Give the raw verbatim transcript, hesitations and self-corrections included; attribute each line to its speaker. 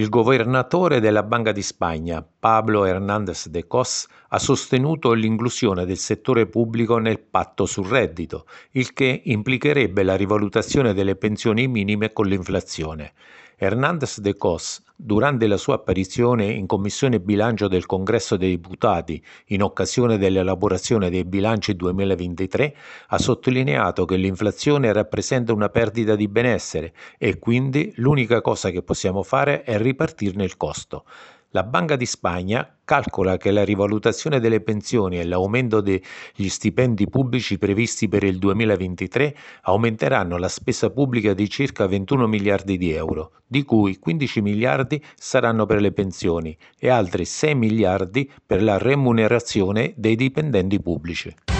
Speaker 1: Il governatore della Banca di Spagna, Pablo Hernández de Cos, ha sostenuto l'inclusione del settore pubblico nel patto sul reddito, il che implicherebbe la rivalutazione delle pensioni minime con l'inflazione. Hernández de Cos, durante la sua apparizione in Commissione Bilancio del Congresso dei Deputati, in occasione dell'elaborazione dei bilanci duemilaventitré, ha sottolineato che l'inflazione rappresenta una perdita di benessere e quindi l'unica cosa che possiamo fare è ripartirne il costo. La Banca di Spagna calcola che la rivalutazione delle pensioni e l'aumento degli stipendi pubblici previsti per il duemilaventitré aumenteranno la spesa pubblica di circa ventuno miliardi di euro, di cui quindici miliardi saranno per le pensioni e altri sei miliardi per la remunerazione dei dipendenti pubblici.